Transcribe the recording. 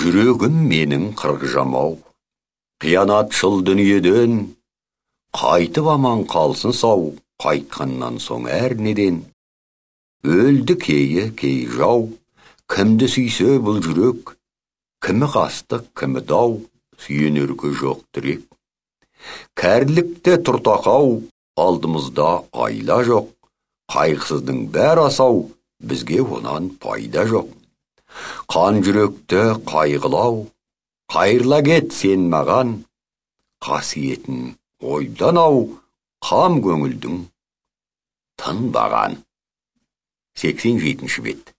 Жүрегім менің қырғжамау, қиянатшыл дүниеден, қайтып аман қалсын сау, қайтқаннан соң әр неден. Өлді кейі, кей жау, кімді сүйсе бұл жүрек, кімі қастық, кімі дау, сүйенерге жоқ тірек. Кәрілікте тұртақау, алдымызда айла жоқ, қайғысыздың бәр асау, бізге онан пайда жоқ. Қан жүректі қайғылау, қайырла кет сен маған, қасиетін ойдан ау, қам көңілдің тынбаған. 87-ші бет.